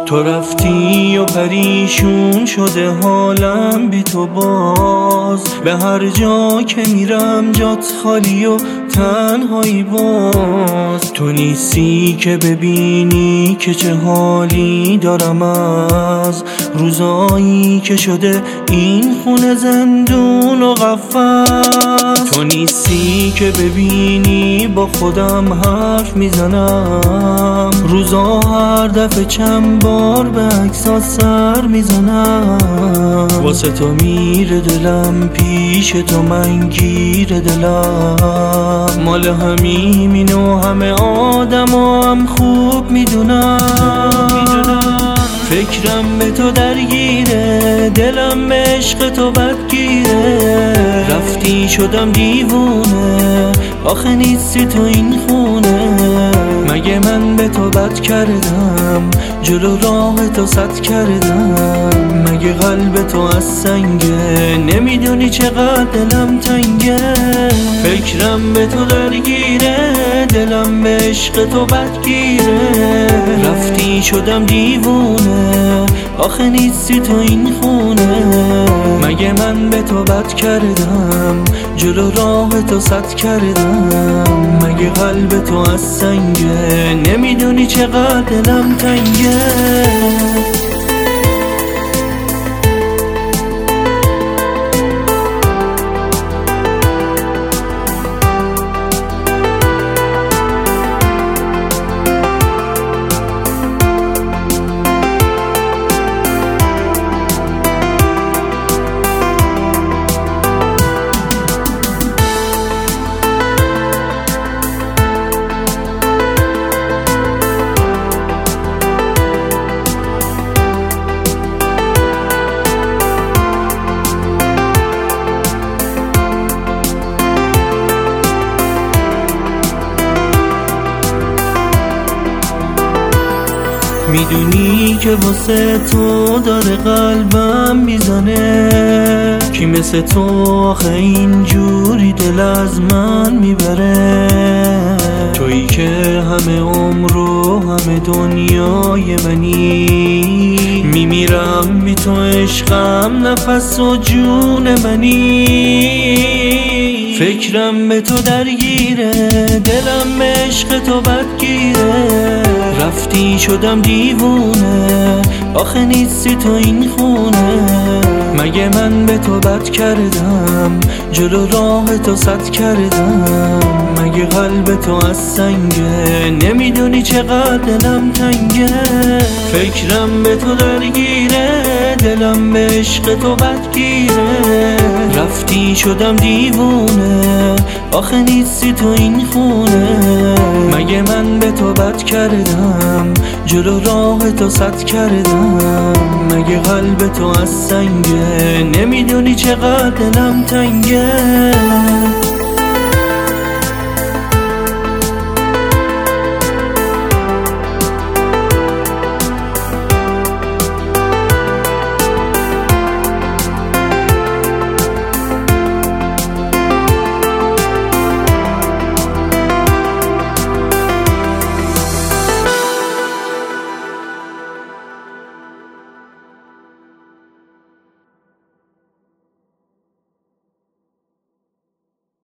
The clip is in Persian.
تو رفتی و پریشون شده حالم بی تو باز، به هر جا که میرم جات خالی و تنهایی باز. تو نیستی که ببینی که چه حالی دارم از روزایی که شده این خونه زندون و قفس. تو نیستی که ببینی با خودم حرف میزنم، روزا هر دفعه چند بار به عکسات سر میزنم. واسه تو میره دلم، پیش تو من گیر دلم، مال همین و همه آدم هم خوب میدونم. فکرم به تو درگیره، دلم به عشق تو بدگیره. رفتی شدم دیوونه، آخه نیستی تو این خونه. مگه من به تو بد کردم، جلو راه تو سد کردم؟ مگه قلب تو از سنگه، نمیدونی چقدر دلم تنگه؟ فکرم به تو درگیره، دلم به عشق تو بدگیره. رفتی شدم دیوونه، آخه نیستی تو این خونه. مگه من به تو بد کردم، جلو راه تو سد کردم؟ مگه قلب تو از سنگه، نمیدونی چقدر دلم تنگه؟ میدونی که واسه تو داره قلبم میزنه، کی مثل تو آخه اینجوری دل از من میبره؟ تویی که همه عمر و همه دنیای منی، میمیرم بی تو عشقم، نفس و جون منی. فکرم به تو درگیره، دلم به عشق تو بدگیره. رفتی شدم دیوونه، آخه نیستی تو این خونه. مگه من به تو بد کردم، جلو راه تو سد کردم؟ مگه قلب تو از سنگه، نمیدونی چقدر دلم تنگه؟ فکرم به تو درگیره، دلم به عشق تو بدگیره. رفتی شدم دیوونه، آخه نیستی تو این خونه. مگه من به تو بد کردم، جلو راه تو سد کردم؟ مگه قلب تو از سنگه، نمیدونی چقدر دلم تنگه؟